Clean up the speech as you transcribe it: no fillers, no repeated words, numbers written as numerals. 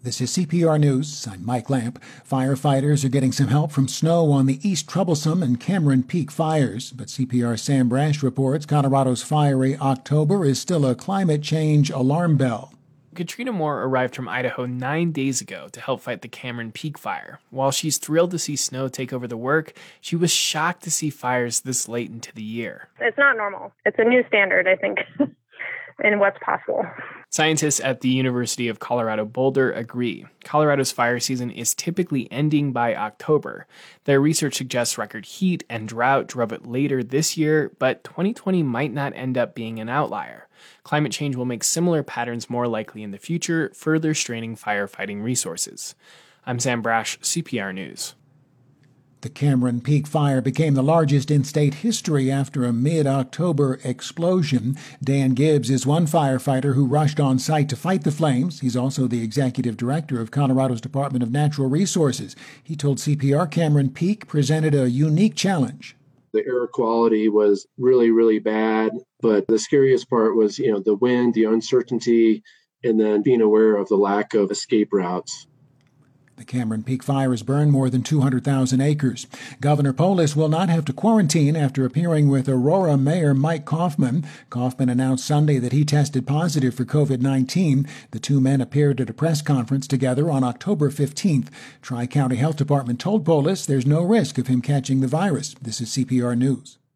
This is CPR News. I'm Mike Lamp. Firefighters are getting some help from snow on the East Troublesome and Cameron Peak fires. But CPR's Sam Brash reports Colorado's fiery October is still a climate change alarm bell. Katrina Moore arrived from Idaho 9 days ago to help fight the Cameron Peak fire. While she's thrilled to see snow take over the work, she was shocked to see fires this late into the year. It's not normal. It's a new standard, I think, in what's possible. Scientists at the University of Colorado Boulder agree. Colorado's fire season is typically ending by October. Their research suggests record heat and drought drove it later this year, but 2020 might not end up being an outlier. Climate change will make similar patterns more likely in the future, further straining firefighting resources. I'm Sam Brash, CPR News. The Cameron Peak fire became the largest in state history after a mid-October explosion. Dan Gibbs is one firefighter who rushed on site to fight the flames. He's also the executive director of Colorado's Department of Natural Resources. He told CPR Cameron Peak presented a unique challenge. The air quality was really, really bad, but the scariest part was, the wind, the uncertainty, and then being aware of the lack of escape routes. The Cameron Peak fire has burned more than 200,000 acres. Governor Polis will not have to quarantine after appearing with Aurora Mayor Mike Coffman. Coffman announced Sunday that he tested positive for COVID-19. The two men appeared at a press conference together on October 15th. Tri-County Health Department told Polis there's no risk of him catching the virus. This is CPR News.